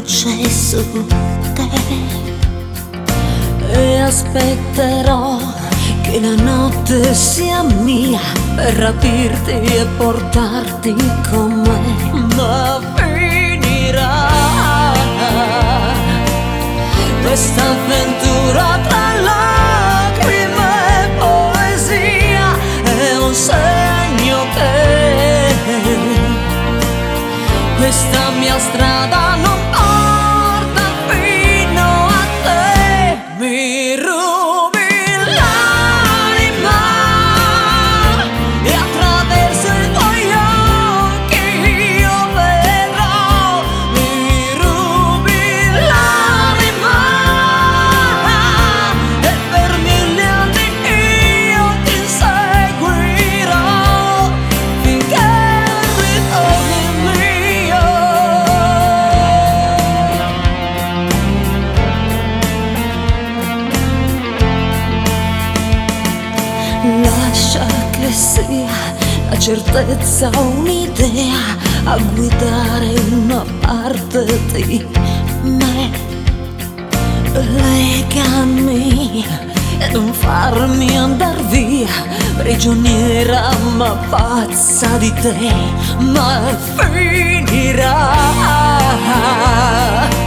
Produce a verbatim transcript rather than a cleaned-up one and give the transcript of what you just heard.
luce su te e aspetterò che la notte sia mia per rapirti e portarti con me. Ma finirà questa avventura tra lacrime e poesia, è un segno che questa mia strada non porta fino a te. Mi rubi l'anima e attraverso i tuoi occhi io vedrò. Mi rubi l'anima e per mille anni io ti inseguirò finché ritorni mio. Lascia che sia la certezza un'idea a guidare una parte di me. Legami e non farmi andar via, prigioniera ma pazza di te. Ma finirà